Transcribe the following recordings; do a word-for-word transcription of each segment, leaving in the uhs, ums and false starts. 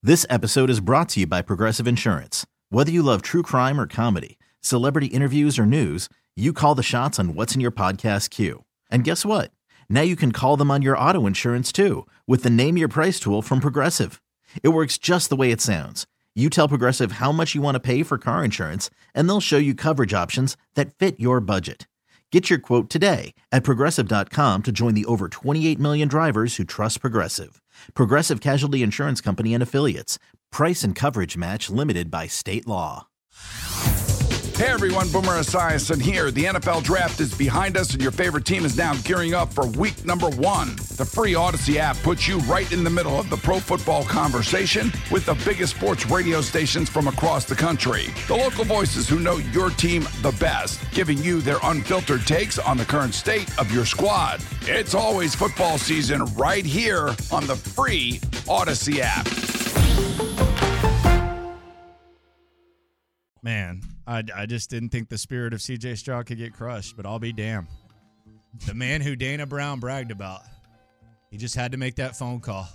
This episode is brought to you by Progressive Insurance. Whether you love true crime or comedy, celebrity interviews or news, you call the shots on what's in your podcast queue. And guess what? Now you can call them on your auto insurance too with the Name Your Price tool from Progressive. It works just the way it sounds. You tell Progressive how much you want to pay for car insurance, and they'll show you coverage options that fit your budget. Get your quote today at Progressive dot com to join the over twenty-eight million drivers who trust Progressive. Progressive Casualty Insurance Company and Affiliates. Price and coverage match limited by state law. Hey everyone, Boomer Esiason here. The N F L Draft is behind us and your favorite team is now gearing up for week number one. The free Odyssey app puts you right in the middle of the pro football conversation with the biggest sports radio stations from across the country. The local voices who know your team the best, giving you their unfiltered takes on the current state of your squad. It's always football season right here on the free Odyssey app. Man, I, I just didn't think the spirit of C J Stroud could get crushed, but I'll be damned. The man who Dana Brown bragged about, he just had to make that phone call.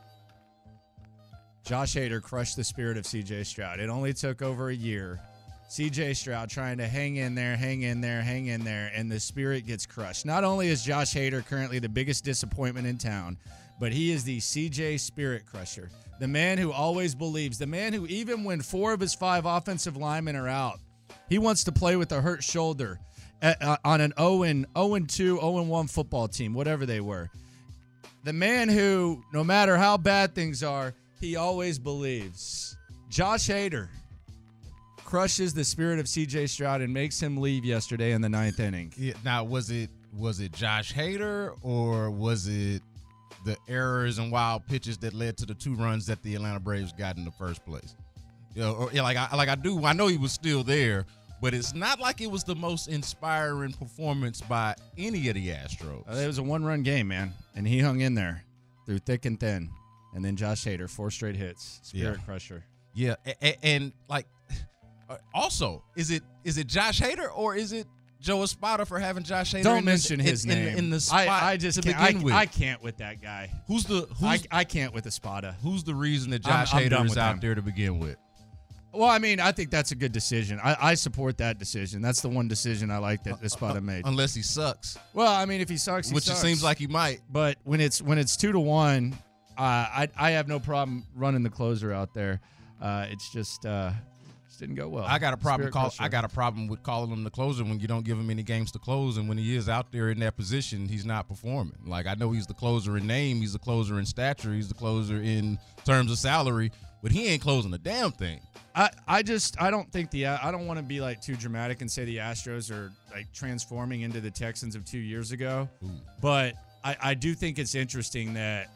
Josh Hader crushed the spirit of C J Stroud. It only took over a year. C J Stroud trying to hang in there, hang in there, hang in there, and the spirit gets crushed. Not only is Josh Hader currently the biggest disappointment in town, but he is the C J Spirit Crusher. The man who always believes, the man who even when four of his five offensive linemen are out, he wants to play with a hurt shoulder at, uh, on an oh and two, oh and one football team, whatever they were. The man who, no matter how bad things are, he always believes. Josh Hader crushes the spirit of C J Stroud and makes him leave yesterday in the ninth inning. Yeah, now, was it was it Josh Hader or was it the errors and wild pitches that led to the two runs that the Atlanta Braves got in the first place? You know, or, yeah, like I like I do. I know he was still there, but it's not like it was the most inspiring performance by any of the Astros. Uh, it was a one-run game, man, and he hung in there through thick and thin. And then Josh Hader, four straight hits, spirit Yeah. crusher. Yeah, and, and like, also, is it is it Josh Hader or is it Joe Espada for having Josh Hader? Don't in mention the, his in, name. in, in the spot I, I just to can't, begin I, with. I can't with that guy. Who's the who's I, I can't with Espada. who's the reason that Josh I'm- I'm done Hader is with out him. there to begin with? Well, I mean, I think that's a good decision. I, I support that decision. That's the one decision I like that Espada made. Unless he sucks, Well, I mean, if he sucks, he which sucks. it seems like he might. But when it's when it's two to one, uh, I I have no problem running the closer out there. Uh, it's just uh, just didn't go well. I got a problem Spirit call. crusher. I got a problem with calling him the closer when you don't give him any games to close, and when he is out there in that position, he's not performing. Like, I know he's the closer in name, he's the closer in stature, he's the closer in terms of salary, but he ain't closing a damn thing. I, I just I don't think the I don't want to be like too dramatic and say the Astros are like transforming into the Texans of two years ago, Ooh. but I, I do think it's interesting that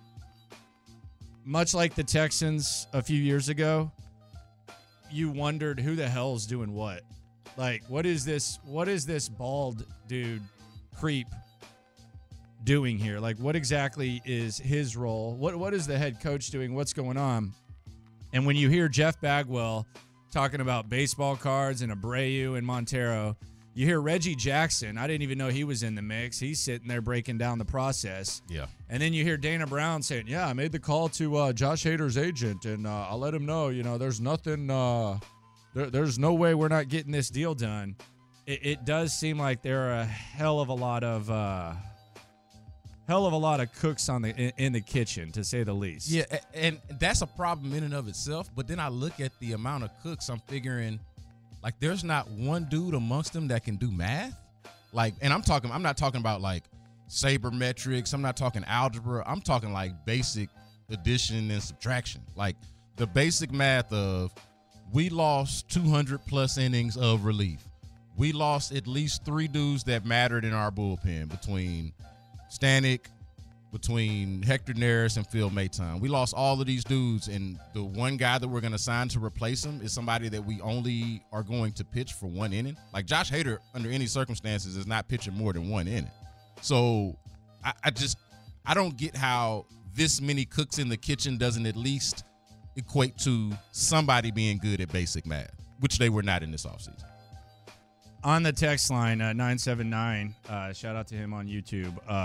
much like the Texans a few years ago, you wondered who the hell's doing what. Like, what is this? What is this bald dude creep doing here? Like, what exactly is his role? What what is the head coach doing? What's going on? And when you hear Jeff Bagwell talking about baseball cards and Abreu and Montero, you hear Reggie Jackson. I didn't even know he was in the mix. He's sitting there breaking down the process. Yeah. And then you hear Dana Brown saying, yeah, I made the call to uh, Josh Hader's agent, and uh, I'll let him know, you know, there's nothing, uh, there, there's no way we're not getting this deal done. It, it does seem like there are a hell of a lot of uh, hell of a lot of cooks on the in, in the kitchen, to say the least. Yeah, a- and that's a problem in and of itself. But then I look at the amount of cooks, I'm figuring, like, there's not one dude amongst them that can do math. Like, and I'm talking, I'm not talking about like sabermetrics. I'm not talking algebra. I'm talking like basic addition and subtraction. Like the basic math of, we lost two hundred plus innings of relief. We lost at least three dudes that mattered in our bullpen between Stanek, between Hector Neris and Phil Maton. We lost all of these dudes, and the one guy that we're going to sign to replace him is somebody that we only are going to pitch for one inning. Like, Josh Hader, under any circumstances, is not pitching more than one inning. So I, I just I don't get how this many cooks in the kitchen doesn't at least equate to somebody being good at basic math, which they were not in this offseason. On the text line, uh, nine seven nine, uh, shout out to him on YouTube. Uh,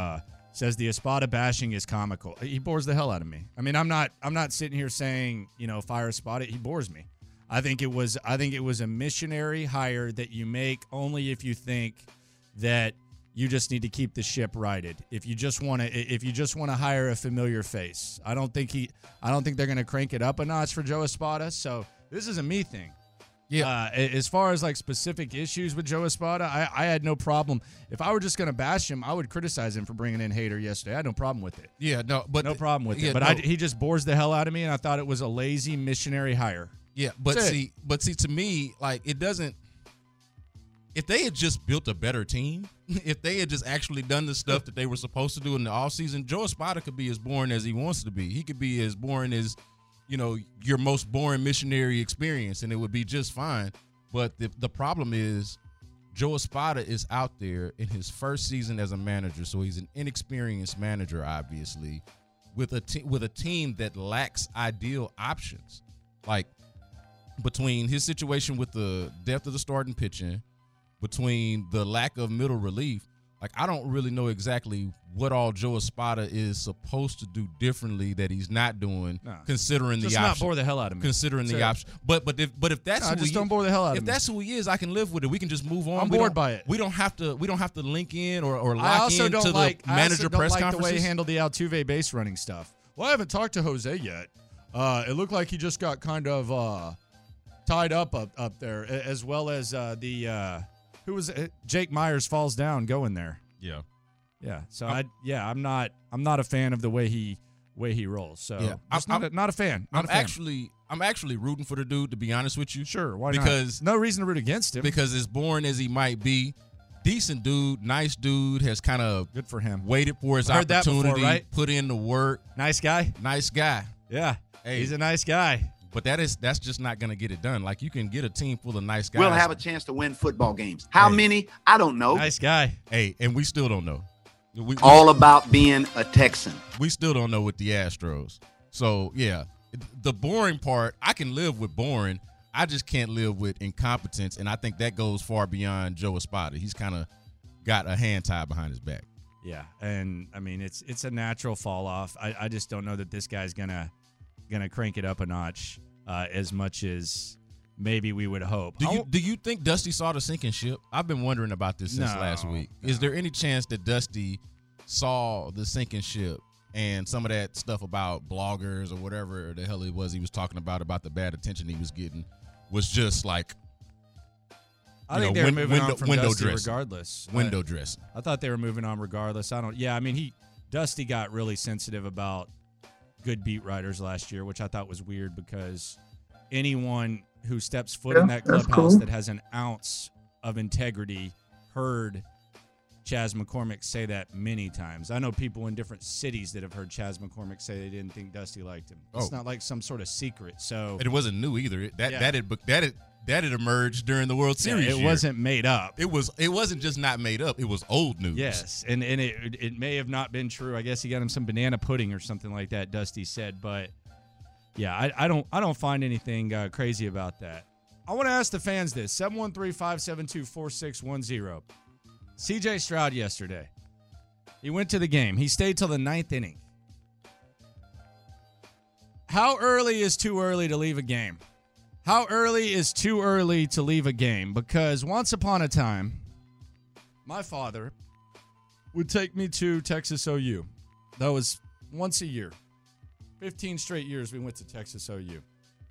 says the Espada bashing is comical. He bores the hell out of me. I mean, I'm not I'm not sitting here saying, you know, fire Espada. He bores me. I think it was I think it was a missionary hire that you make only if you think that you just need to keep the ship righted. If you just want to if you just want to hire a familiar face. I don't think he I don't think they're going to crank it up a notch for Joe Espada. So, this is a me thing. Yeah. Uh, as far as like specific issues with Joe Espada, I, I had no problem. If I were just going to bash him, I would criticize him for bringing in Hader yesterday. I had no problem with it. Yeah, no, but no problem with yeah, it. But no. I, he just bores the hell out of me, and I thought it was a lazy missionary hire. Yeah, but That's it. see, but see, to me, like it doesn't. If they had just built a better team, if they had just actually done the stuff that they were supposed to do in the offseason, Joe Espada could be as boring as he wants to be. He could be as boring as, you know, your most boring missionary experience, and it would be just fine. But the the problem is Joe Espada is out there in his first season as a manager, so he's an inexperienced manager, obviously, with a te- with a team that lacks ideal options. Like, between his situation with the depth of the starting pitching, between the lack of middle relief, like I don't really know exactly what all Joe Espada is supposed to do differently that he's not doing, No. considering Just the not option. bore the hell out of me. Considering That's the it. option, but but if but if that's No, who just he, don't bore the hell out of if me. that's who he is, I can live with it. We can just move on. I'm We bored don't- by it. We don't have to. We don't have to link in or, or I lock also into don't the like I manager also don't press like the way conferences. he handled the Altuve base running stuff. Well, I haven't talked to Jose yet. Uh, it looked like he just got kind of uh, tied up up, up there, a- as well as uh, the uh, who was it? Jake Myers falls down going there. yeah. Yeah. So I yeah I'm not I'm not a fan of the way he way he rolls. So Yeah. just I'm- not, a, not a fan. Not I'm a fan. actually I'm actually rooting for the dude, to be honest with you. Sure. Why because not? No reason to root against him. because as boring as he might be, decent dude, nice dude, has kind of Good for him. waited for his Heard that before, opportunity, right? put in the work. Nice guy. Nice guy. Yeah. Hey. He's a nice guy. But that is that's just not going to get it done. Like, you can get a team full of nice guys. We'll have a chance to win football games. How Hey. many? I don't know. Nice guy. Hey, and we still don't know. We, we, All about being a Texan. we still don't know with the Astros. So, yeah, the boring part, I can live with boring. I just can't live with incompetence, and I think that goes far beyond Joe Espada. He's kind of got a hand tied behind his back. Yeah, and I mean it's it's a natural fall off. I, I just don't know that this guy's gonna gonna crank it up a notch uh, as much as maybe we would hope. Do you Oh, do you think Dusty saw the sinking ship? I've been wondering about this since No, last week. Is there any chance that Dusty saw the sinking ship and some of that stuff about bloggers or whatever the hell it was he was talking about about the bad attention he was getting was just like I you think know, they were win- moving window- on from window Dusty dressing. regardless. window I, dressing? I thought they were moving on regardless. I don't. Yeah, I mean he Dusty got really sensitive about good beat writers last year, which I thought was weird because anyone who steps foot in that clubhouse that has an ounce of integrity heard Chaz McCormick say that many times. I know people in different cities that have heard Chaz McCormick say they didn't think Dusty liked him. It's Oh. not like some sort of secret. So And it wasn't new either. It- That Yeah. that had that had, that had emerged during the World yeah, Series. it year. wasn't made up. It was. It wasn't just not made up. It was old news. Yes, and and it it may have not been true. I guess he got him some banana pudding or something like that. Dusty said, but yeah, I, I don't I don't find anything uh, crazy about that. I want to ask the fans this: seven one three, five seven two, four six one zero. C J Stroud yesterday. He went to the game. He stayed till the ninth inning. How early is too early to leave a game? How early is too early to leave a game? Because once upon a time, my father would take me to Texas O U. That was once a year. fifteen straight years we went to Texas O U.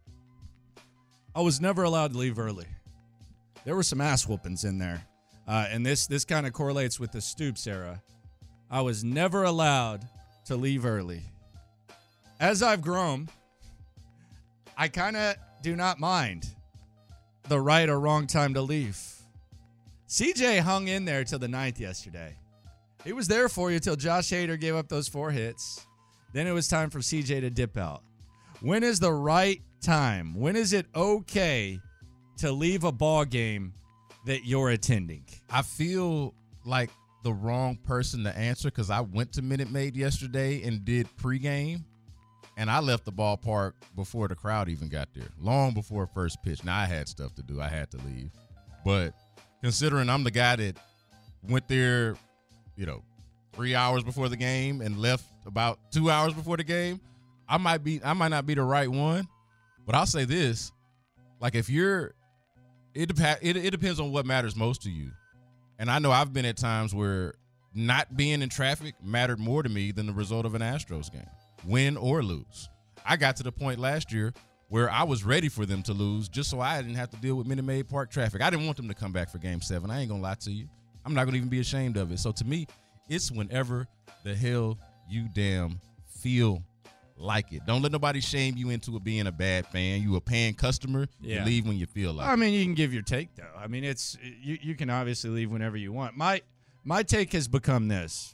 I was never allowed to leave early. There were some ass whoopings in there. Uh, and this this kind of correlates with the Stoops era. I was never allowed to leave early. As I've grown, I kind of do not mind the right or wrong time to leave. C J hung in there till the ninth yesterday. He was there for you till Josh Hader gave up those four hits. Then it was time for C J to dip out. When is the right time? When is it okay to leave a ball game that you're attending? I feel like the wrong person to answer because I went to Minute Maid yesterday and did pregame, and I left the ballpark before the crowd even got there, long before first pitch. Now, I had stuff to do. I had to leave. But considering I'm the guy that went there, you know, three hours before the game and left about two hours before the game, I might be I might not be the right one. But I'll say this, like if you're it dep- it, it depends on what matters most to you. And I know I've been at times where not being in traffic mattered more to me than the result of an Astros game, win or lose. I got to the point last year where I was ready for them to lose just so I didn't have to deal with Minute Maid Park traffic. I didn't want them to come back for game seven. I ain't going to lie to you. I'm not going to even be ashamed of it. So to me, it's whenever the hell you damn feel like it. Don't let nobody shame you into it being a bad fan. You a paying customer. Yeah. You leave when you feel like I it. mean, you can give your take, though. I mean, it's you, you can obviously leave whenever you want. My my take has become this.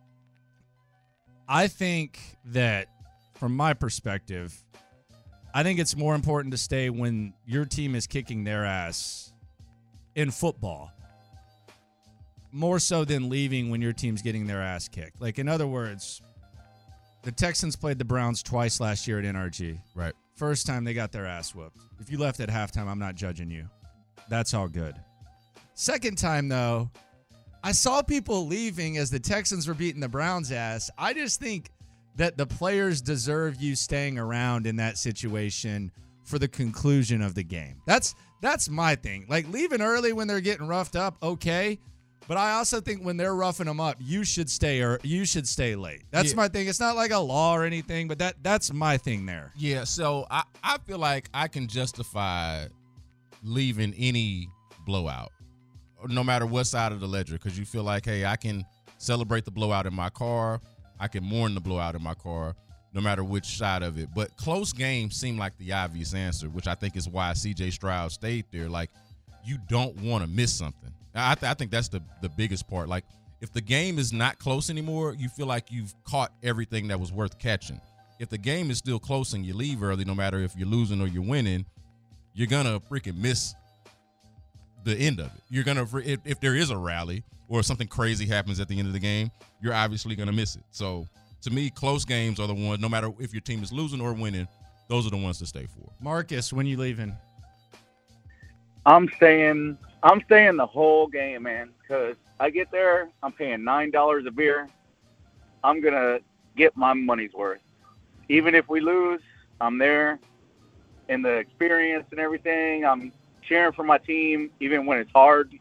I think that from my perspective, I think it's more important to stay when your team is kicking their ass in football, more so than leaving when your team's getting their ass kicked. Like, in other words, the Texans played the Browns twice last year at N R G. Right. First time they got their ass whooped. If you left at halftime, I'm not judging you. That's all good. Second time, though, I saw people leaving as the Texans were beating the Browns' ass. I just think that the players deserve you staying around in that situation for the conclusion of the game. That's that's my thing. Like, leaving early when they're getting roughed up, okay. But I also think when they're roughing them up, you should stay or you should stay late. That's Yeah. my thing. It's not like a law or anything, but that that's my thing there. Yeah, so I, I feel like I can justify leaving any blowout, no matter what side of the ledger, because you feel like, hey, I can celebrate the blowout in my car. I can mourn the blowout in my car, no matter which side of it. But close games seem like the obvious answer, which I think is why C J Stroud stayed there. Like, you don't want to miss something. I, th- I think that's the, the biggest part. Like, if the game is not close anymore, you feel like you've caught everything that was worth catching. If the game is still close and you leave early, no matter if you're losing or you're winning, you're going to freaking miss the end of it. You're going to, if, if there is a rally or something crazy happens at the end of the game, you're obviously going to miss it. So, to me, close games are the ones, no matter if your team is losing or winning, those are the ones to stay for. Marcus, when you leaving? I'm staying. I'm staying the whole game, man. Because I get there, I'm paying nine dollars a beer. I'm gonna get my money's worth. Even if we lose, I'm there in the experience and everything. I'm cheering for my team, even when it's hard.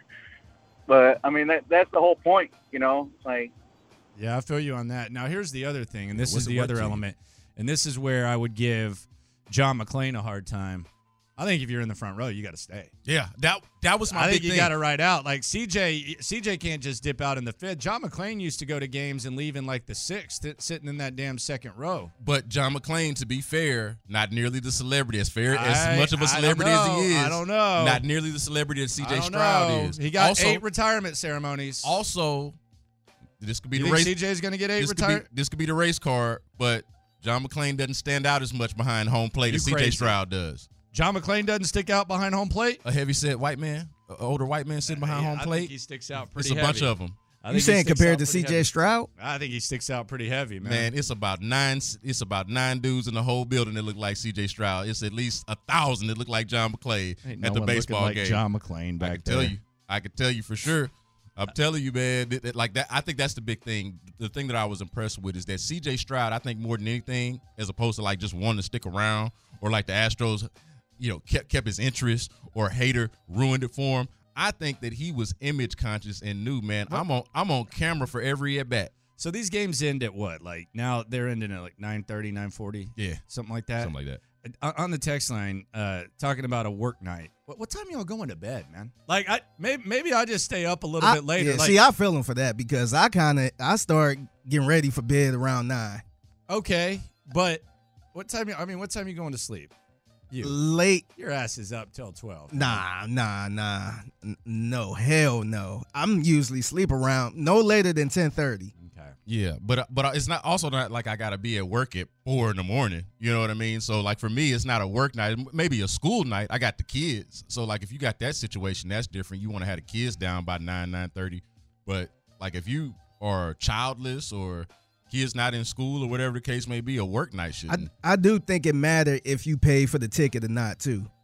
But I mean, that that's the whole point, you know. Like, Yeah, I feel you on that. Now, here's the other thing, and this What's is the the what other team? element, and this is where I would give John McClain a hard time. I think if you're in the front row, you got to stay. Yeah, that that was my I think big you thing. got to ride out. Like C J, C J can't just dip out in the fifth. John McClain used to go to games and leave in like the sixth, sitting in that damn second row. But John McClain, to be fair, not nearly the celebrity as fair I- as much of a I don't celebrity as he know. is. I don't know. Not nearly the celebrity that C I J don't Stroud know. is. He got also, eight retirement ceremonies. Also, this could be you the think race. C J's going to get eight this, could retire? be, this could be the race card, but John McClain doesn't stand out as much behind home plate You as C J crazy. Stroud does. John McClain doesn't stick out behind home plate? A heavy-set white man, an older white man sitting behind Yeah, home I plate. think he sticks out pretty It's a heavy. bunch of them. I You think he saying sticks compared out to pretty C J heavy. Stroud? I think he sticks out pretty heavy, man. Man, it's about nine. It's about nine dudes in the whole building that look like C J Stroud. It's at least a thousand that look like John McClain Ain't at no the one baseball looking like game. John McClain back I can there. tell you. I can tell you for sure. I'm telling you, man. That, that- like that. I think that's the big thing. The thing that I was impressed with is that C J Stroud. I think more than anything, as opposed to like just wanting to stick around or like the Astros, you know, kept kept his interest or Hater ruined it for him. I think that he was image conscious and knew, man, I'm on I'm on camera for every at bat. So these games end at what? Like now they're ending at like nine thirty, nine forty? Yeah, Something like that? something like that. On- On the text line, uh, talking about a work night. What, what time y'all going to bed, man? Like, I maybe, maybe I just stay up a little I- bit later. Yeah, like, see, I feel him for that because I kind of I start getting ready for bed around nine. okay, but what time? You, I mean, what time you going to sleep? You, Late, your ass is up till twelve. nah, nah, nah, N- no, hell no. I'm usually sleep around no later than ten thirty. Okay. Yeah, but but it's not also not like I gotta be at work at four in the morning. You know what I mean? So like for me, it's not a work night. Maybe a school night. I got the kids. So like if you got that situation, that's different. You want to have the kids down by nine nine thirty. But like if you are childless or kids not in school or whatever the case may be, a work night I shouldn't. I do think it matter if you pay for the ticket or not too.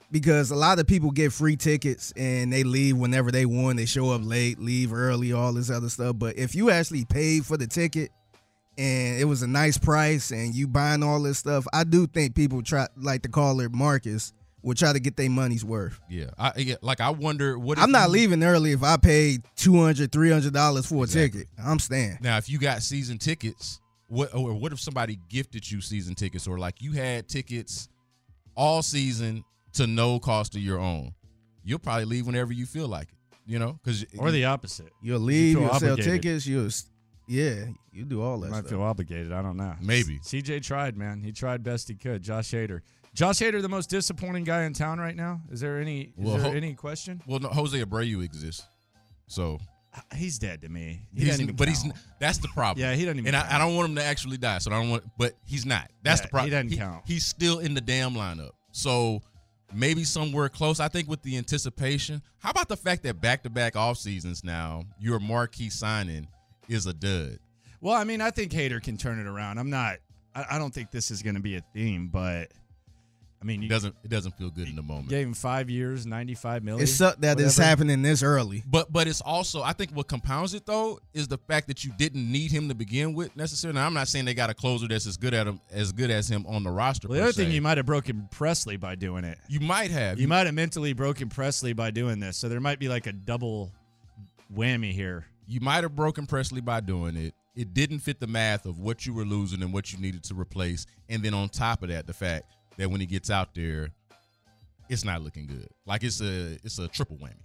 because a lot of people get free tickets and they leave whenever they want. They show up late, leave early, all this other stuff. But if you actually paid for the ticket and it was a nice price and you buying all this stuff, I do think people try, like the caller Marcus, will try to get their money's worth. Yeah, I yeah, like I wonder what. I'm if not you, leaving early if I paid two hundred dollars, three hundred dollars for a Exactly. ticket. I'm staying. Now, if you got season tickets, what or what if somebody gifted you season tickets, or like you had tickets all season to no cost of your own? You'll probably leave whenever you feel like it, you know, because Or the opposite. You'll leave, feel you'll sell obligated. tickets, you'll, yeah, you do all that You might stuff. feel obligated. I don't know. Maybe. C J tried, man. He tried best he could. Josh Hader. Josh Hader, the most disappointing guy in town right now? Is there any is Well, there ho- any question? well, no, Jose Abreu exists, so He's dead to me. He he's, doesn't even but count. he's n- that's the problem. Yeah, he doesn't even And I, count. I don't want him to actually die, so I don't want. But he's not. That's Yeah, the problem. he doesn't count. He's still in the damn lineup. So maybe somewhere close. I think with the anticipation. How about the fact that back-to-back off seasons now, your marquee signing is a dud? Well, I mean, I think Hader can turn it around. I'm not. I, I don't think this is going to be a theme, but I mean, It you doesn't. It doesn't feel good in the moment. gave him five years, ninety-five million. It sucked that it's whatever. happening this early. But but it's also, I think what compounds it though is the fact that you didn't need him to begin with necessarily. Now, I'm not saying they got a closer that's as good at him as good as him on the roster. Well, the per other thing, se. you might have broken Presley by doing it. you might have You might have mentally broken Presley by doing this, so there might be like a double whammy here. You might have broken Presley by doing it. It didn't fit the math of what you were losing and what you needed to replace. And then on top of that, the fact that when he gets out there, it's not looking good. Like it's a it's a triple whammy.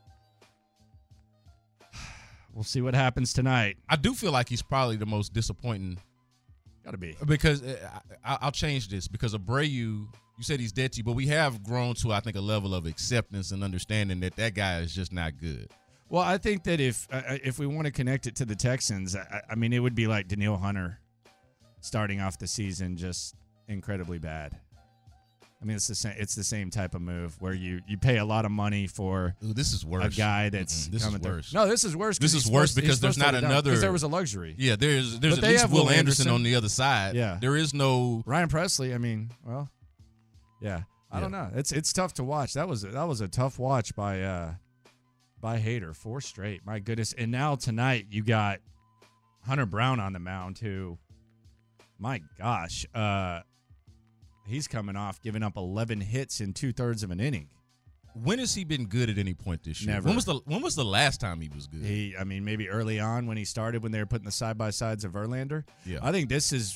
We'll see what happens tonight. I do feel like he's probably the most disappointing Got to be. because uh, I, I'll change this because Abreu, you said he's dead to you, but we have grown to I think a level of acceptance and understanding that that guy is just not good. Well, I think that if uh, if we want to connect it to the Texans, I, I mean, it would be like Danielle Hunter starting off the season just incredibly bad. I mean, it's the same. It's the same type of move where you, you pay a lot of money for Ooh, this is worse. a guy that's Mm-mm, this coming is through. worse. No, this is worse. 'cause This he's is worse supposed- because he's there's supposed not to be done, another- 'cause there was a luxury. Yeah, there's there's But at they least have Will Will Anderson, Anderson. on the other side. Yeah. There is no Ryan Presley. I mean, well, yeah. I Yeah. don't know. It's it's tough to watch. That was that was a tough watch by uh by Hader. Four straight. My goodness. And now tonight you got Hunter Brown on the mound who, my gosh, uh, he's coming off giving up eleven hits in two thirds of an inning. when has he been good at any point this year? Never. When was the when was the last time he was good? He, I mean, maybe early on when he started, when they were putting the side by sides of Verlander. Yeah. I think this is.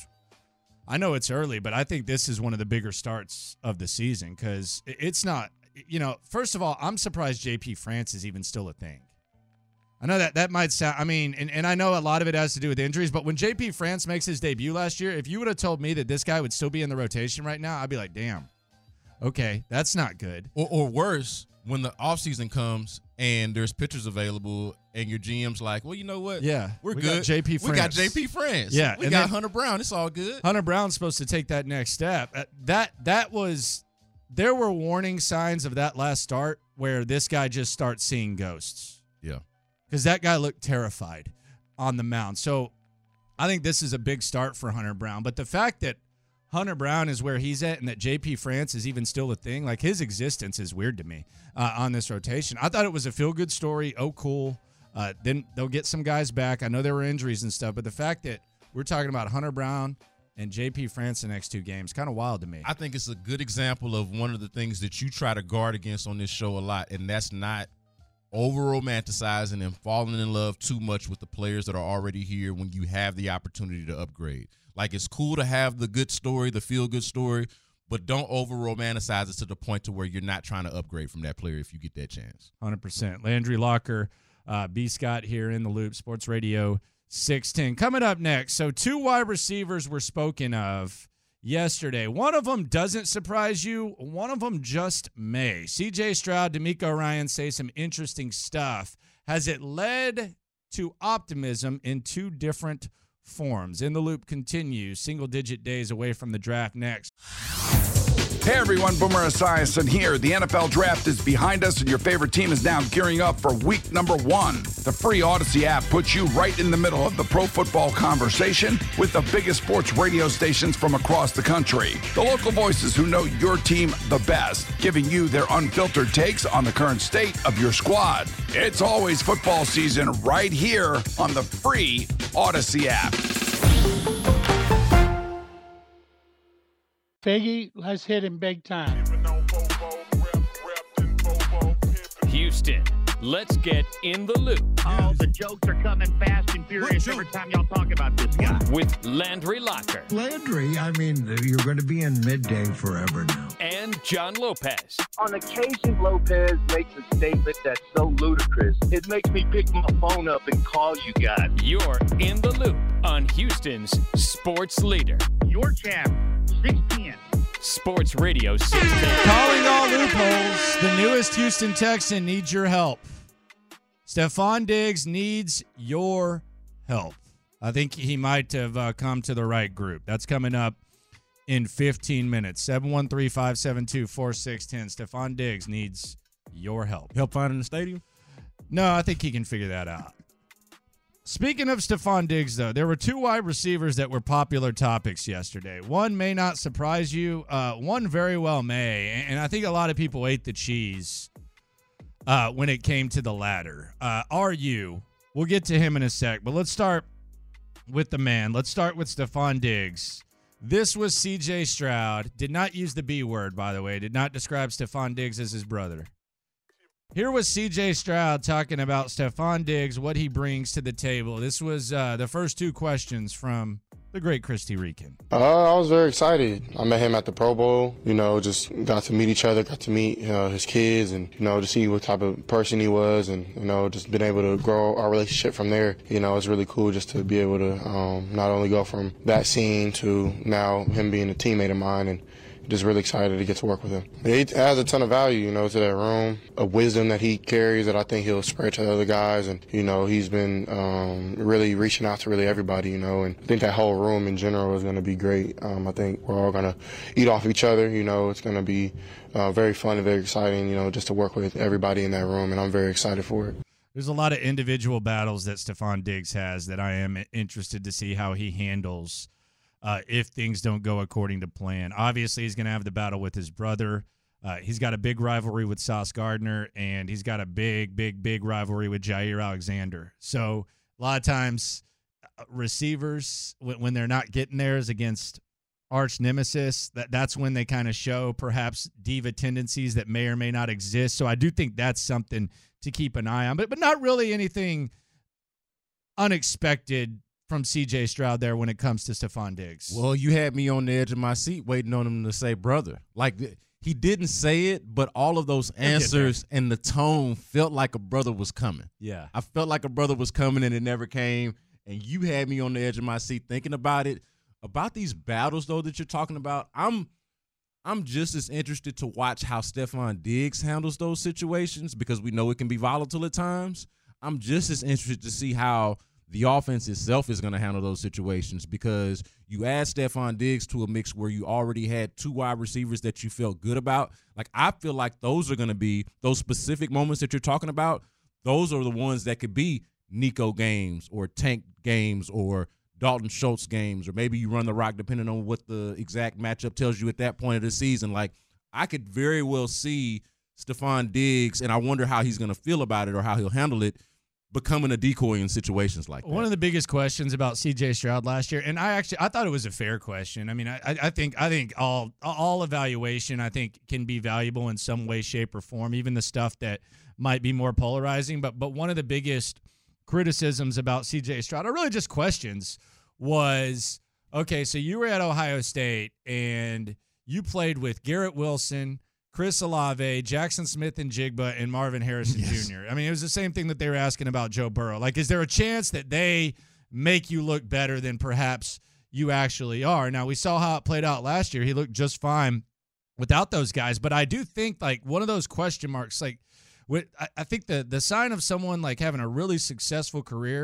I know it's early, but I think this is one of the bigger starts of the season because it's not. You know, first of all, I'm surprised J P France is even still a thing. I know that that might sound. I mean, and, and I know a lot of it has to do with injuries, but when J P France makes his debut last year, if you would have told me that this guy would still be in the rotation right now, I'd be like, damn. Okay, that's not good. Or, or worse, when the offseason comes and there's pitchers available and your G M's like, well, you know what? Yeah, we're we good. got J P We got France. J P France. Yeah, we and got then- Hunter Brown. It's all good. Hunter Brown's supposed to take that next step. Uh, That that was there were warning signs of that last start where this guy just starts seeing ghosts Yeah. because that guy looked terrified on the mound. So I think this is a big start for Hunter Brown. But the fact that Hunter Brown is where he's at and that J P France is even still a thing, like his existence is weird to me uh, on this rotation. I thought it was a feel-good story. Oh, cool. Uh, then they'll get some guys back. I know there were injuries and stuff, but the fact that we're talking about Hunter Brown and J P France the next two games, kind of wild to me. I think it's a good example of one of the things that you try to guard against on this show a lot, and that's not over-romanticizing and falling in love too much with the players that are already here when you have the opportunity to upgrade. Like, it's cool to have the good story, the feel-good story, but don't over-romanticize it to the point to where you're not trying to upgrade from that player if you get that chance. one hundred percent. Landry Locker, uh, B. Scott here in the Loop, Sports Radio six ten. Coming up next, so two wide receivers were spoken of yesterday. One of them doesn't surprise you. One of them just may. C J Stroud, D'Amico Ryan say some interesting stuff. Has it led to optimism in two different forms? In the Loop continues. Single-digit days away from the draft next. Hey everyone, Boomer Esiason here. The N F L Draft is behind us and your favorite team is now gearing up for week number one. The free Odyssey app puts you right in the middle of the pro football conversation with the biggest sports radio stations from across the country. The local voices who know your team the best, giving you their unfiltered takes on the current state of your squad. It's always football season right here on the free Odyssey app. Faggy has hit him big time. Houston, let's get in the loop. Oh, the jokes are coming fast and furious every time y'all talk about this guy. With Landry Locker. Landry, I mean, you're going to be in midday forever now. And John Lopez. On occasion, Lopez makes a statement that's so ludicrous, it makes me pick my phone up and call you guys. You're in the loop on Houston's sports leader. Your champ, six ten. Sports Radio six ten. Calling all loopholes. The newest Houston Texan needs your help. Stephon Diggs needs your help. I think he might have uh, come to the right group. That's coming up in fifteen minutes. seven one three, five seven two, four six one zero. Stephon Diggs needs your help. Help finding the stadium? No, I think he can figure that out. Speaking of Stephon Diggs, though, there were two wide receivers that were popular topics yesterday. One may not surprise you. Uh, one very well may. And I think a lot of people ate the cheese uh, when it came to the latter. Uh, R U, we'll get to him in a sec, but let's start with the man. Let's start with Stephon Diggs. This was C J Stroud. Did not use the B word, by the way. Did not describe Stephon Diggs as his brother. Here was C J Stroud talking about Stephon Diggs, what he brings to the table. This was uh, the first two questions from the great Christy Rican. Uh, I was very excited. I met him at the Pro Bowl. You know, just got to meet each other, got to meet uh, his kids, and, you know, to see what type of person he was, and, you know, just been able to grow our relationship from there. You know, it's really cool just to be able to um, not only go from that scene to now him being a teammate of mine, and just really excited to get to work with him. He adds a ton of value, you know, to that room, a wisdom that he carries that I think he'll spread to the other guys. And, you know, he's been um, really reaching out to really everybody, you know, and I think that whole room in general is going to be great. Um, I think we're all going to eat off each other, you know, it's going to be uh, very fun and very exciting, you know, just to work with everybody in that room, and I'm very excited for it. There's a lot of individual battles that Stephon Diggs has that I am interested to see how he handles Uh, if things don't go according to plan. Obviously, he's going to have the battle with his brother. Uh, he's got a big rivalry with Sauce Gardner, and he's got a big, big, big rivalry with Jair Alexander. So a lot of times uh, receivers, when, when they're not getting theirs against arch nemesis, that, that's when they kind of show perhaps diva tendencies that may or may not exist. So I do think that's something to keep an eye on, but, but not really anything unexpected from C J Stroud there when it comes to Stephon Diggs. Well, you had me on the edge of my seat waiting on him to say brother. Like, he didn't say it, but all of those answers and the tone felt like a brother was coming. Yeah. I felt like a brother was coming and it never came, and you had me on the edge of my seat thinking about it. About these battles, though, that you're talking about, I'm I'm just as interested to watch how Stephon Diggs handles those situations, because we know it can be volatile at times. I'm just as interested to see how the offense itself is going to handle those situations, because you add Stephon Diggs to a mix where you already had two wide receivers that you felt good about. Like, I feel like those are going to be those specific moments that you're talking about. Those are the ones that could be Nico games or Tank games or Dalton Schultz games, or maybe you run the rock depending on what the exact matchup tells you at that point of the season. Like, I could very well see Stephon Diggs, and I wonder how he's going to feel about it or how he'll handle it, becoming a decoy in situations like that. One of the biggest questions about C J Stroud last year, and I actually I thought it was a fair question. I mean, I, I think I think all all evaluation I think can be valuable in some way, shape, or form, even the stuff that might be more polarizing. But but one of the biggest criticisms about C J Stroud, or really just questions, was, okay, so you were at Ohio State and you played with Garrett Wilson, Chris Olave, Jackson Smith and Jigba, and Marvin Harrison yes. Junior I mean, it was the same thing that they were asking about Joe Burrow. Like, is there a chance that they make you look better than perhaps you actually are? Now, we saw how it played out last year. He looked just fine without those guys. But I do think, like, one of those question marks, like, I think the, the sign of someone, like, having a really successful career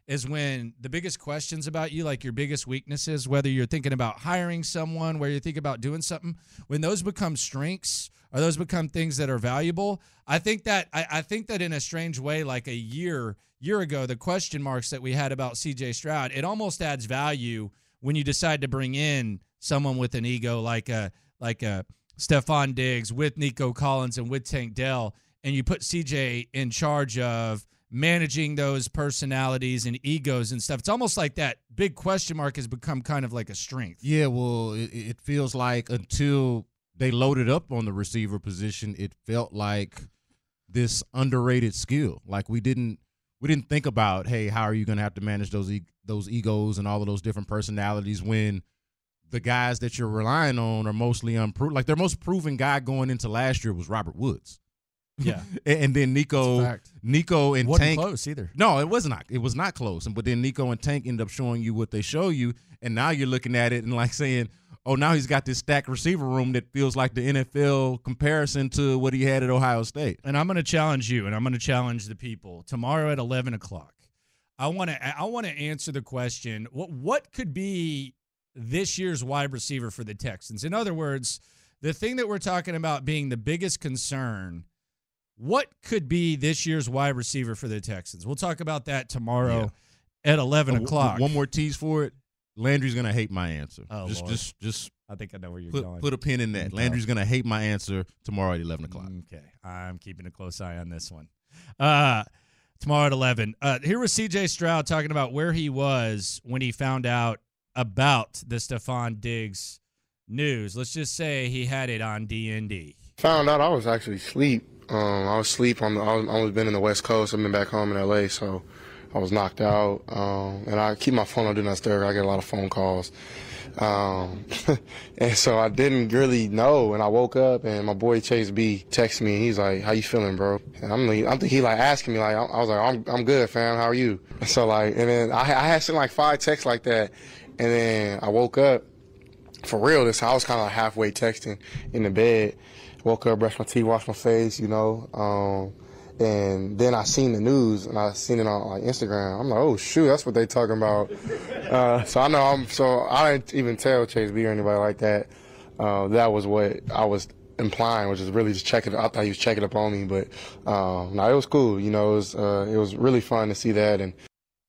is when the biggest questions about you, like your biggest weaknesses, whether you're thinking about hiring someone, whether you think about doing something, when those become strengths or those become things that are valuable, I think that I, I think that in a strange way, like a year year ago, the question marks that we had about C J Stroud, it almost adds value when you decide to bring in someone with an ego like a like a Stephon Diggs with Nico Collins and with Tank Dell, and you put C J in charge of managing those personalities and egos and stuff. It's almost like that big question mark has become kind of like a strength. Yeah, well, it, it feels like until they loaded up on the receiver position, it felt like this underrated skill. Like we didn't we didn't think about, hey, how are you going to have to manage those e- those egos and all of those different personalities when the guys that you're relying on are mostly unproven. Like their most proven guy going into last year was Robert Woods. Yeah, and then Nico, Nico and wasn't Tank close either. No, it was not. It was not close. And but then Nico and Tank end up showing you what they show you, and now you're looking at it and like saying, "Oh, now he's got this stacked receiver room that feels like the N F L comparison to what he had at Ohio State." And I'm going to challenge you, and I'm going to challenge the people tomorrow at eleven o'clock. I want to. I want to answer the question: What what could be this year's wide receiver for the Texans? In other words, the thing that we're talking about being the biggest concern. What could be this year's wide receiver for the Texans? We'll talk about that tomorrow yeah. at eleven o'clock. One more tease for it. Landry's gonna hate my answer. Oh, just, Lord. just, just. I think I know where you're put, going. Put a pin in that. Okay. Landry's gonna hate my answer tomorrow at eleven o'clock. Okay, I'm keeping a close eye on this one. Uh, tomorrow at eleven. Uh, here was C J Stroud talking about where he was when he found out about the Stephon Diggs news. Let's just say he had it on D N D. Found out I was actually asleep. Um, I was asleep on the, I was, I was been in the West Coast. I've been back home in L A, so I was knocked out. Um, and I keep my phone on Do Not Disturb. I get a lot of phone calls. Um, and so I didn't really know. And I woke up and my boy Chase B texted me and he's like, "How you feeling, bro?" And I'm like, I think he like asking me like, I, I was like, I'm, I'm good, fam. How are you? So like, and then I, I had sent like five texts like that. And then I woke up for real. This, I was kind of like halfway texting in the bed. Woke up, brushed my teeth, washed my face, you know, um, and then I seen the news and I seen it on like Instagram. I'm like, oh shoot, that's what they talking about. Uh, so I know I'm. So I didn't even tell Chase B or anybody like that. Uh, that was what I was implying, which is really just checking. I thought he was checking up on me, but um, no, it was cool. You know, it was uh, it was really fun to see that. And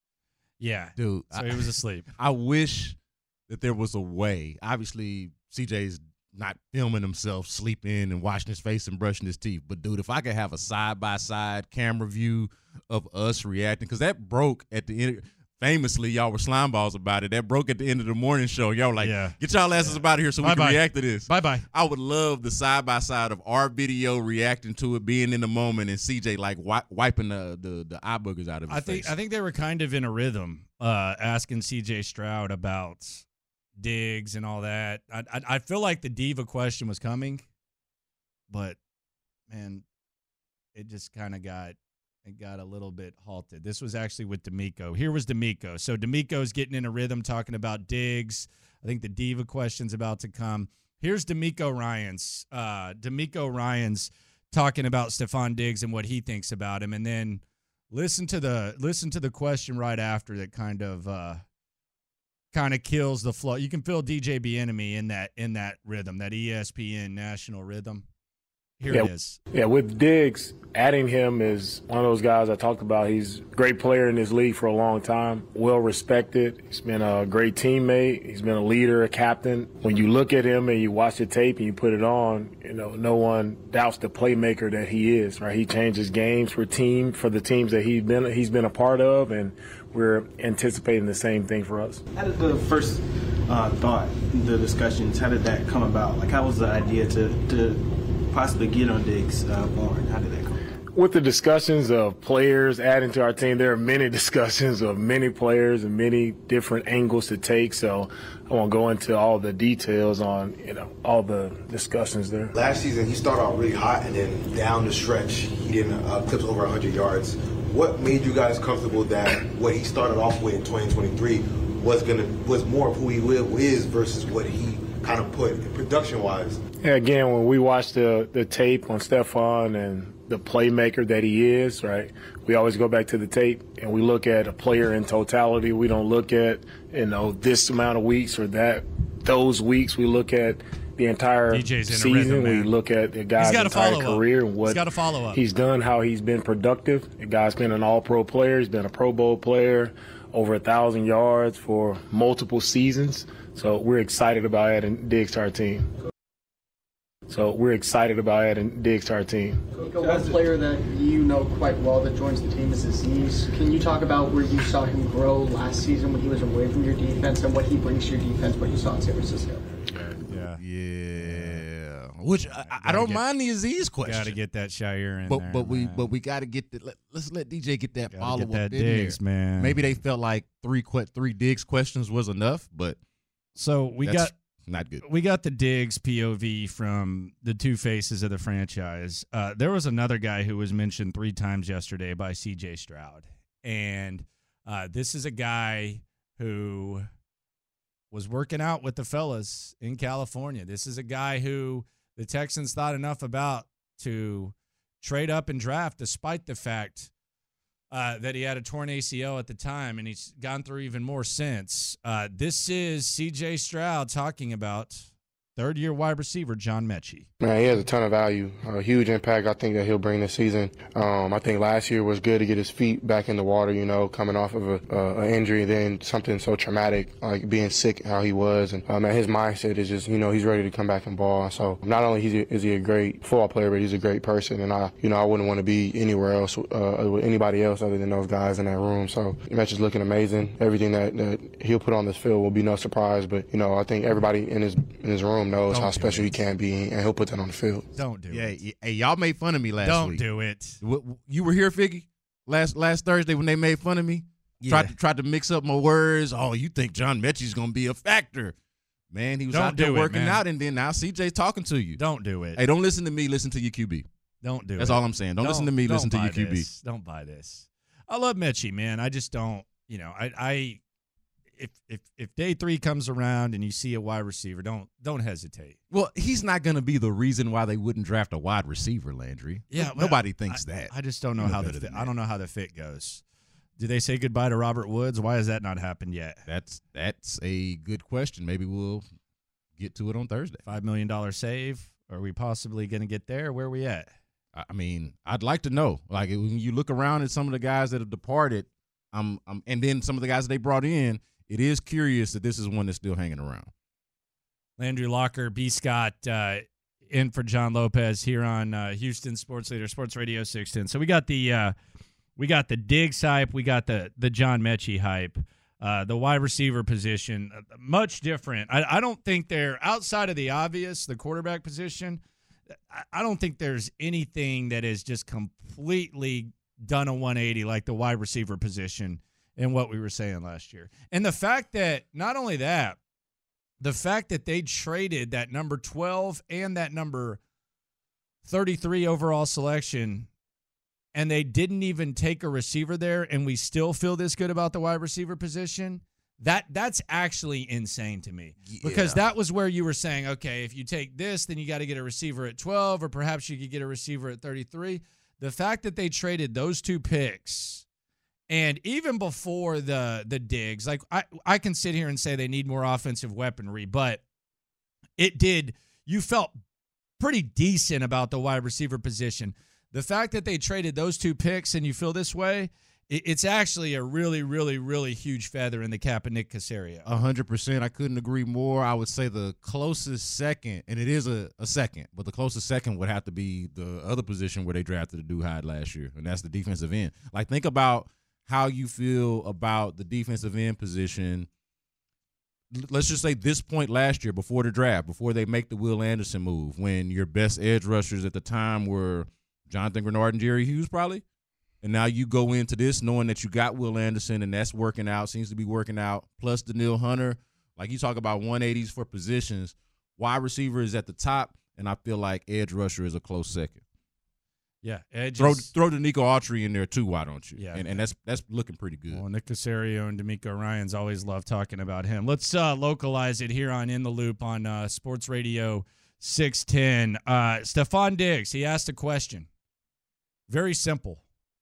yeah, dude, so I, he was asleep. I wish that there was a way. Obviously, C J's not filming himself sleeping and washing his face and brushing his teeth. But, dude, if I could have a side-by-side camera view of us reacting, because that broke at the end. Famously, y'all were slime balls about it. That broke at the end of the morning show. Y'all were like, yeah. get y'all asses yeah. about here so we Bye-bye. can react to this. Bye-bye. I would love the side-by-side of our video reacting to it, being in the moment, and C J, like, wi- wiping the, the, the eye boogers out of his I think, face. I think they were kind of in a rhythm uh, asking C J Stroud about – Diggs and all that. I, I I feel like the diva question was coming, but man, it just kind of got it got a little bit halted. This was actually with D'Amico. Here was D'Amico. So D'Amico's getting in a rhythm talking about Diggs. I think the diva question's about to come. Here's D'Amico Ryans. Uh, D'Amico Ryans talking about Stephon Diggs and what he thinks about him, and then listen to the listen to the question right after that kind of. Uh, kind of kills the flow. You can feel D J Bieniemy in that in that rhythm, that E S P N national rhythm. Here yeah, it is. Yeah, with Diggs, adding him is one of those guys I talked about. He's a great player in this league for a long time, well respected. He's been a great teammate. He's been a leader, a captain. When you look at him and you watch the tape and you put it on, you know, no one doubts the playmaker that he is, right? He changes games for team, for the teams that he's been he's been a part of, and we're anticipating the same thing for us. How did the first uh, thought, the discussions, how did that come about? Like, how was the idea to, to possibly get on Diggs uh, born? How did that come? With the discussions of players adding to our team, there are many discussions of many players and many different angles to take. So I won't go into all the details on, you know, all the discussions there. Last season, he started out really hot, and then down the stretch, he didn't uh, clips over one hundred yards. What made you guys comfortable that what he started off with in twenty twenty-three was gonna was more of who he is versus what he kind of put production-wise? Yeah, again, when we watched the the tape on Stephon and the playmaker that he is, right? We always go back to the tape and we look at a player in totality. We don't look at, you know, this amount of weeks or that, those weeks. We look at the entire D J's in a season. rhythm, man. We look at the guy's He's got a entire follow-up. career and He's what got a follow-up. he's done, how he's been productive. The guy's been an all-pro player. He's been a Pro Bowl player, over a thousand yards for multiple seasons. So we're excited about adding Diggs to our team. So we're excited about adding Diggs to our team. Nico, one player that you know quite well that joins the team is Azeez. Can you talk about where you saw him grow last season when he was away from your defense and what he brings to your defense, what you saw in San Francisco? Yeah. Yeah. Which I, I don't get, mind the Azeez question. Got to get that Shire in but, there. But we man. but we got to get the, let, let's let D J get that Gotta follow get up that in Diggs, there. man. Maybe they felt like three que- three Diggs questions was enough, but so we that's got not good. We got the Diggs P O V from the two faces of the franchise. Uh, there was another guy who was mentioned three times yesterday by C J Stroud, and uh, this is a guy who was working out with the fellas in California. This is a guy who the Texans thought enough about to trade up and draft, despite the fact uh, that he had a torn A C L at the time, and he's gone through even more since. Uh, this is C J Stroud talking about third-year wide receiver John Mechie. Man, he has a ton of value, a huge impact I think that he'll bring this season. Um, I think last year was good to get his feet back in the water, you know, coming off of a, a, a injury, then something so traumatic, like being sick, how he was. And um, his mindset is just, you know, he's ready to come back and ball. So not only is he, is he a great football player, but he's a great person. And I, you know, I wouldn't want to be anywhere else uh, with anybody else other than those guys in that room. So Mech is looking amazing. Everything that, that he'll put on this field will be no surprise. But, you know, I think everybody in his in his room knows Don't how special he can be, and he'll put that on the field. Don't do yeah, it. Yeah, hey, y'all made fun of me last Don't week. Don't do it. You were here, Figgy, last last Thursday when they made fun of me. Yeah. Tried to tried to mix up my words. Oh, you think John Mechie's gonna be a factor? Man, he was Don't out there do it, working man. out, and then now C J's talking to you. Don't do it. Hey, don't listen to me. Listen to your Q B. Don't do That's it. all I'm saying. Don't, Don't listen to me. don't Listen to buy your Q B. this. Don't buy this. I love Mechie, man. I just don't. You know, I, I, if if if day three comes around and you see a wide receiver, don't don't hesitate. Well, he's not going to be the reason why they wouldn't draft a wide receiver, Landry. Yeah, nobody well, thinks I, that. I just don't know You know how the better fit, than I don't know how the fit goes. Do they say goodbye to Robert Woods? Why has that not happened yet? That's that's a good question. Maybe we'll get to it on Thursday. Five million dollar save. Are we possibly going to get there? Where are we at? I mean, I'd like to know. Like when you look around at some of the guys that have departed, um, um, and then some of the guys that they brought in, it is curious that this is one that's still hanging around. Landry Locker, B. Scott, uh, in for John Lopez here on uh, Houston Sports Leader, Sports Radio six ten. So we got the uh, we got the Diggs hype, we got the the John Mechie hype, uh, the wide receiver position, uh, much different. I, I don't think they're outside of the obvious, the quarterback position. I, I don't think there's anything that is just completely done a one eighty like the wide receiver position and what we were saying last year. And the fact that not only that, the fact that they traded that number twelve and that number thirty-three overall selection, and they didn't even take a receiver there, and we still feel this good about the wide receiver position, that that's actually insane to me. Yeah. Because that was where you were saying, okay, if you take this, then you got to get a receiver at twelve, or perhaps you could get a receiver at thirty-three. The fact that they traded those two picks, and even before the the Diggs, like I, I can sit here and say they need more offensive weaponry, but it did. You felt pretty decent about the wide receiver position. The fact that they traded those two picks and you feel this way, it, it's actually a really, really, really huge feather in the cap of Nick Caserio. A hundred percent. I couldn't agree more. I would say the closest second, and it is a, a second, but the closest second would have to be the other position where they drafted the dude Hyde last year, and that's the defensive end. Like, think about how you feel about the defensive end position. Let's just say this point last year, before the draft, before they make the Will Anderson move, when your best edge rushers at the time were Jonathan Grenard and Jerry Hughes probably, and now you go into this knowing that you got Will Anderson and that's working out, seems to be working out, plus Danielle Hunter. Like, you talk about one eighties for positions, wide receiver is at the top, and I feel like edge rusher is a close second. Yeah, edge. Throw throw Danico Autry in there too, why don't you? Yeah, and and that's that's looking pretty good. Well, Nick Caserio and D'Amico Ryans always love talking about him. Let's uh, localize it here on In the Loop on uh, Sports Radio six ten. Uh, Stephon Diggs, he asked a question. Very simple.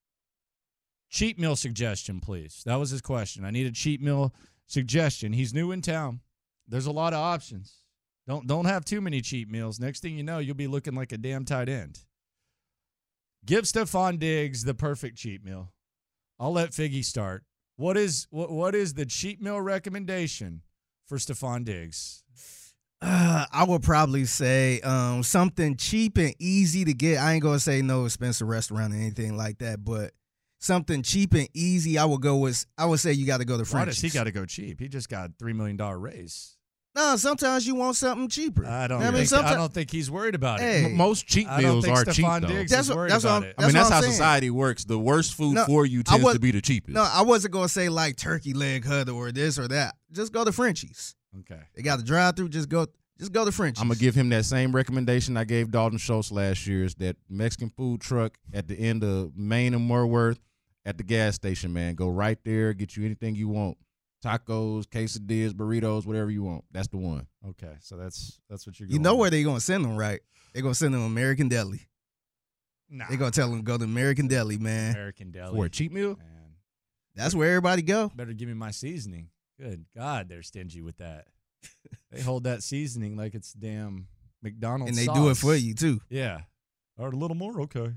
Cheat meal suggestion, please. That was his question. I need a cheat meal suggestion. He's new in town. There's a lot of options. Don't don't have too many cheat meals. Next thing you know, you'll be looking like a damn tight end. Give Stephon Diggs the perfect cheat meal. I'll let Figgy start. What is what what is the cheat meal recommendation for Stephon Diggs? Uh, I would probably say um, something cheap and easy to get. I ain't gonna say no expensive restaurant or anything like that, but something cheap and easy. I would go with. I would say you got to go to Why French's. does he got to go cheap? He just got a three million dollar raise. No, sometimes you want something cheaper. I don't. I mean, think, sometimes, I don't think he's worried about Hey, it. M- Most cheat I don't meals think are cheap, Stephon though. Diggs That's is what- worried that's what about I'm- it. I mean, that's, what how I'm saying. society works. The worst food No, for you I tends was- to be the cheapest. No, I wasn't gonna say like turkey leg huddle or this or that. Just go to Frenchies. Okay. They got a drive through. Just go. Just go to Frenchies. I'm gonna give him that same recommendation I gave Dalton Schultz last year. Is that Mexican food truck at the end of Main and Moorworth at the gas station, man. Go right there, get you anything you want. Tacos, quesadillas, burritos, whatever you want. That's the one. Okay, so that's that's what you're. You Going know with. where they gonna send them, right? They gonna send them American Deli. Nah. They gonna tell them go to American Deli, man. American Deli For a cheap meal? Man, That's where everybody go. better give me my seasoning. Good God, they're stingy with that. They hold that seasoning like it's damn McDonald's, And they sauce. do it for you too. Yeah, or a little more. Okay.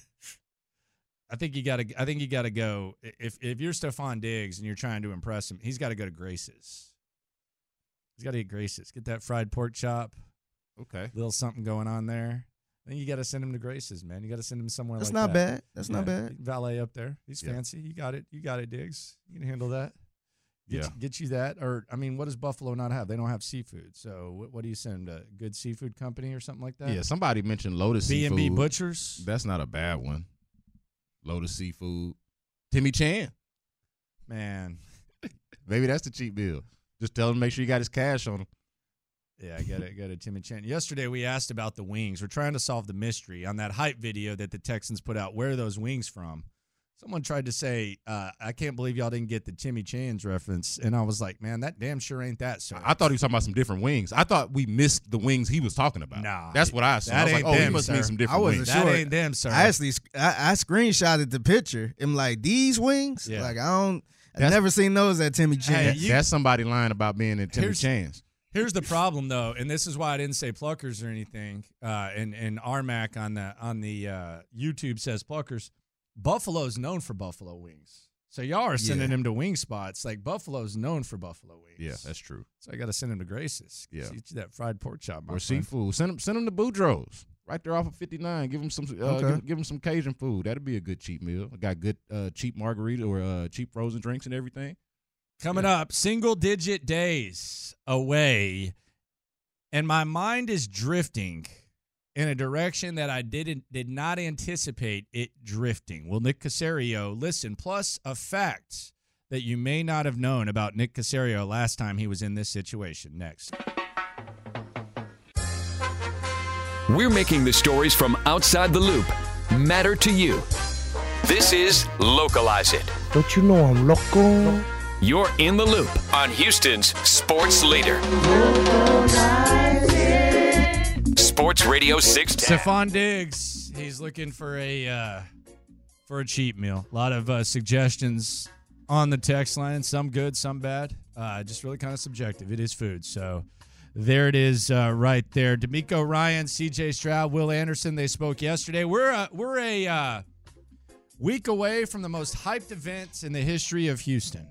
I think you got to. I think you got to go. If if you're Stephon Diggs and you're trying to impress him, he's got to go to Grace's. He's got to eat Grace's. Get that fried pork chop. Okay. Little something going on there. Then you got to send him to Grace's, man. You got to send him somewhere. That's like not that. bad. That's not bad. you can valet up there. He's Yeah. fancy. You got it. You got it, Diggs. You can handle that. Get, Yeah. you, get you that. Or I mean, what does Buffalo not have? They don't have seafood. So what, what do you send him to? A good seafood company or something like that? Yeah, somebody mentioned Lotus B and B Seafood. Butchers. That's not a bad one. Lotus Seafood. Timmy Chan. Man. Maybe that's the cheap bill. Just tell him to make sure you got his cash on him. Yeah, I get it. Got it, Timmy Chan. Yesterday we asked about the wings. We're trying to solve the mystery on that hype video that the Texans put out. Where are those wings from? Someone tried to say, uh, I can't believe y'all didn't get the Timmy Chan's reference. And I was like, man, that damn sure ain't that, sir. I thought he was talking about some different wings. I thought we missed the wings he was talking about. Nah. That's what I assumed. That I was like, ain't oh, he them, must mean sir. some I different wasn't wings. That sure. ain't them, sir. I actually I, I screenshotted the picture. I'm like, these wings? Yeah. Like I don't. I've That's- never seen those at Timmy Chan. Hey, That- you- that's somebody lying about being in Timmy Here's- Chan's. Here's the problem, though, and this is why I didn't say Pluckers or anything. Uh, and and Armac on the on the uh, YouTube says Pluckers. Buffalo's known for buffalo wings, so y'all are sending Yeah. him to wing spots. Like Buffalo's known for buffalo wings. Yeah, that's true. So I got to send him to Grace's. Yeah. Get you that fried pork chop, my Or friend. seafood. Send him, send him to Boudreaux's. Right there off of fifty-nine. Give him some uh, Okay. give, give him some Cajun food. That'd be a good cheap meal. I got good uh, cheap margarita or uh, cheap frozen drinks and everything. Coming up, single digit days away, and my mind is drifting in a direction that I didn't did not anticipate it drifting. Will Nick Caserio listen? Plus a fact that you may not have known about Nick Caserio last time he was in this situation. Next. We're making the stories from outside the loop matter to you. This is Localize It. Don't you know I'm local? You're in the loop on Houston's sports leader. Sports Radio six ten. Stephon Diggs, he's looking for a uh, for a cheap meal. A lot of uh, suggestions on the text line, some good, some bad. Uh, just really kind of subjective. It is food, so there it is, uh, right there. D'Amico Ryan, C J Stroud, Will Anderson. They spoke yesterday. We're a, we're a uh, week away from the most hyped events in the history of Houston.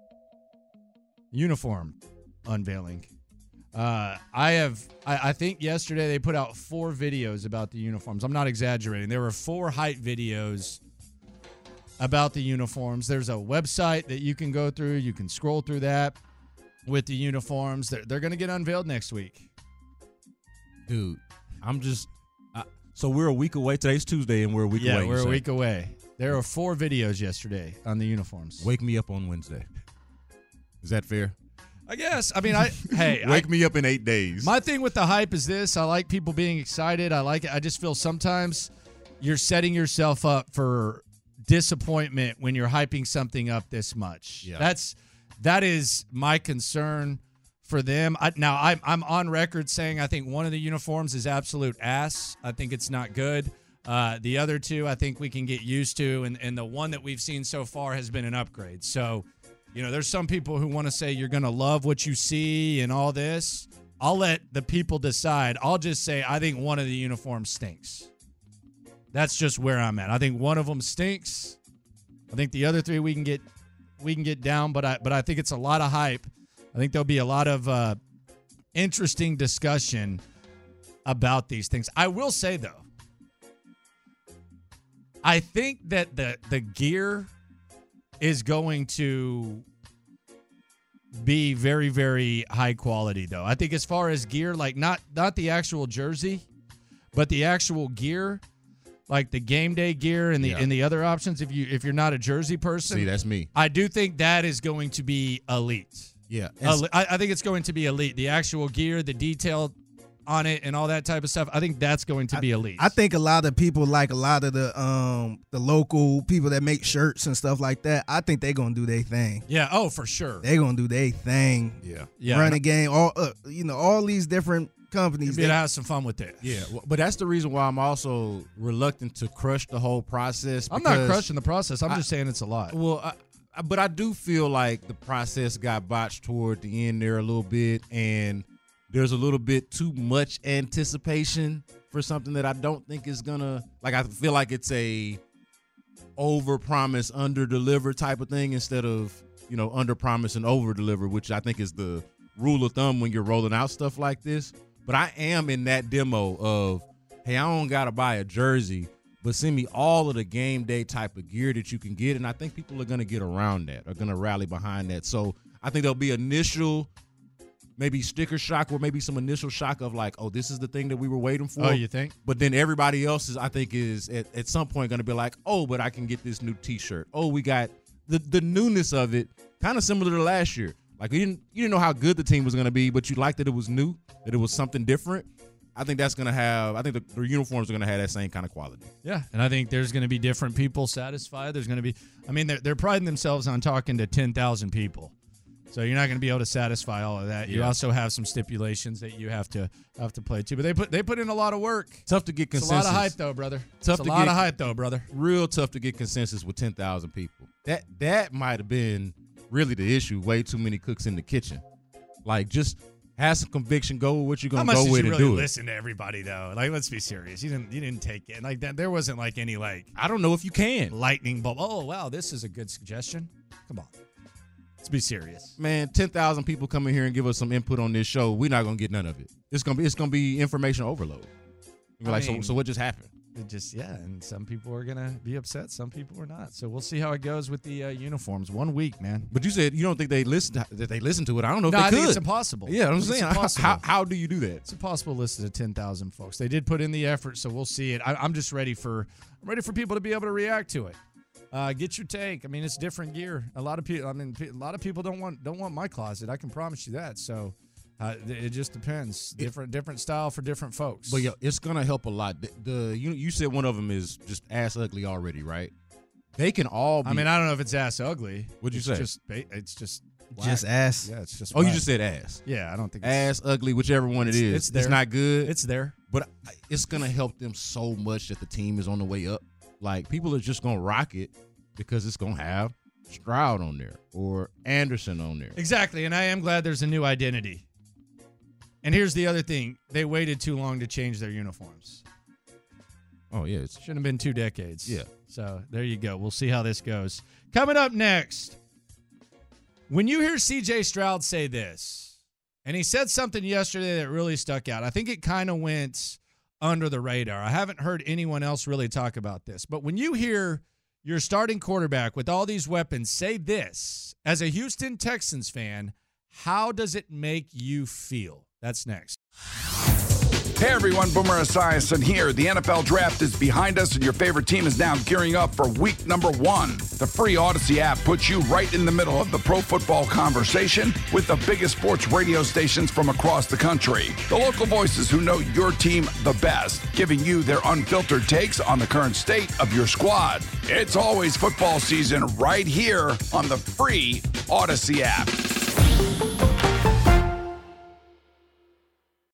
Uniform unveiling. Uh, I have, I, I think yesterday they put out four videos about the uniforms. I'm not exaggerating. There were four hype videos about the uniforms. There's a website that you can go through. You can scroll through that with the uniforms. They're, they're going to get unveiled next week. Dude, I'm just I, so we're a week away. Today's Tuesday, and we're a week yeah, away. we're you a say. week away. There were four videos yesterday on the uniforms. Wake me up on Wednesday. Is that fair? I guess. I mean, I hey, Wake I, me up in eight days. My thing with the hype is this. I like people being excited. I like it. I just feel sometimes you're setting yourself up for disappointment when you're hyping something up this much. Yeah. That's that is my concern for them. I, now I'm I'm on record saying I think one of the uniforms is absolute ass. I think it's not good. Uh, the other two, I think we can get used to, and, and the one that we've seen so far has been an upgrade. So, you know, there's some people who want to say you're going to love what you see and all this. I'll let the people decide. I'll just say I think one of the uniforms stinks. That's just where I'm at. I think one of them stinks. I think the other three we can get we can get down, but I but I think it's a lot of hype. I think there'll be a lot of uh, interesting discussion about these things. I will say though, I think that the the gear is going to be very, very high quality, though. I think as far as gear, like not not the actual jersey, but the actual gear, like the game day gear and the Yeah. and the other options. If you if you're not a jersey person, See, that's me. I do think that is going to be elite. Yeah. Ele- I, I think it's going to be elite. The actual gear, the detail on it, and all that type of stuff. I think that's going to be elite. I think a lot of people, like a lot of the um the local people that make shirts and stuff like that, I think they're gonna do their thing. Yeah. Oh, for sure. They're gonna do their thing. Yeah. Yeah. Run a game. All uh, you know, all these different companies. You'll be they- able to have some fun with it. Yeah, well, but that's the reason why I'm also reluctant to crush the whole process. I'm not because crushing the process. I'm I- just saying it's a lot. Well, I, I, but I do feel like the process got botched toward the end there a little bit, and there's a little bit too much anticipation for something that I don't think is gonna. Like, I feel like it's a over promise, under deliver type of thing instead of, you know, under promise and over deliver, which I think is the rule of thumb when you're rolling out stuff like this. But I am in that demo of, hey, I don't gotta buy a jersey, but send me all of the game day type of gear that you can get. And I think people are going to get around that, are going to rally behind that. So I think there'll be initial, maybe sticker shock, or maybe some initial shock of like, oh, this is the thing that we were waiting for. Oh, you think? But then everybody else is, I think, is at, at some point going to be like, oh, but I can get this new T-shirt. Oh, we got the, the newness of it, kind of similar to last year. Like, you didn't, you didn't know how good the team was going to be, but you liked that it was new, that it was something different. I think that's going to have, I think the, the uniforms are going to have that same kind of quality. Yeah, and I think there's going to be different people satisfied. There's going to be, I mean, they're, they're priding themselves on talking to ten thousand people. So you're not going to be able to satisfy all of that. You Yeah. also have some stipulations that you have to have to play to. But they put they put in a lot of work. Tough to get It's consensus. a lot of hype, though, brother. Tough it's a to lot get, of hype, though, brother. Real tough to get consensus with ten thousand people. That that might have been really the issue. Way too many cooks in the kitchen. Like, just have some conviction. Go with what you're How going much to go did with you and really do it. listen to everybody, though? Like, let's be serious. You didn't you didn't take it like that. There wasn't like any like I don't know if you can lightning bolt. Oh wow, this is a good suggestion. Come on, let's be serious. Man, ten thousand people come in here and give us some input on this show. We're not gonna get none of it. It's gonna be it's gonna be information overload. You're I like, mean, so so what just happened? It just yeah, and some people are gonna be upset, some people are not. So we'll see how it goes with the uh, uniforms. One week, man. But you said you don't think they listen to, that they listen to it. I don't know if No, they I could. think it's impossible. Yeah, I'm It's saying, how, impossible. how how do you do that? It's impossible to listen to ten thousand folks. They did put in the effort, so we'll see it. I, I'm just ready for I'm ready for people to be able to react to it. Uh, get your take. I mean, it's different gear. A lot of people. I mean, a lot of people don't want don't want my closet. I can promise you that. So uh, it just depends. Different different style for different folks. But yeah, it's gonna help a lot. The, the you you said one of them is just ass ugly already, right? They can all be. I mean, I don't know if it's ass ugly. What'd you It's say? Just ba- it's just Just black. ass? Yeah, it's just. Oh, you black. just said ass. Yeah, I don't think ass, it's, ugly, whichever one it It's- is. it's there. not good. It's there. But it's gonna help them so much that the team is on the way up. Like, people are just gonna rock it because it's gonna have Stroud on there or Anderson on there. Exactly, and I am glad there's a new identity. And here's the other thing: they waited too long to change their uniforms. Oh yeah, it's Shouldn't have been two decades. Yeah. So there you go. We'll see how this goes. Coming up next, when you hear C J Stroud say this, and he said something yesterday that really stuck out. I think it kind of went under the radar. I haven't heard anyone else really talk about this. But when you hear your starting quarterback with all these weapons say this, as a Houston Texans fan, how does it make you feel? That's next. Hey everyone, Boomer Esiason here. The N F L Draft is behind us and your favorite team is now gearing up for week number one. The free Odyssey app puts you right in the middle of the pro football conversation with the biggest sports radio stations from across the country. The local voices who know your team the best, giving you their unfiltered takes on the current state of your squad. It's always football season right here on the free Odyssey app.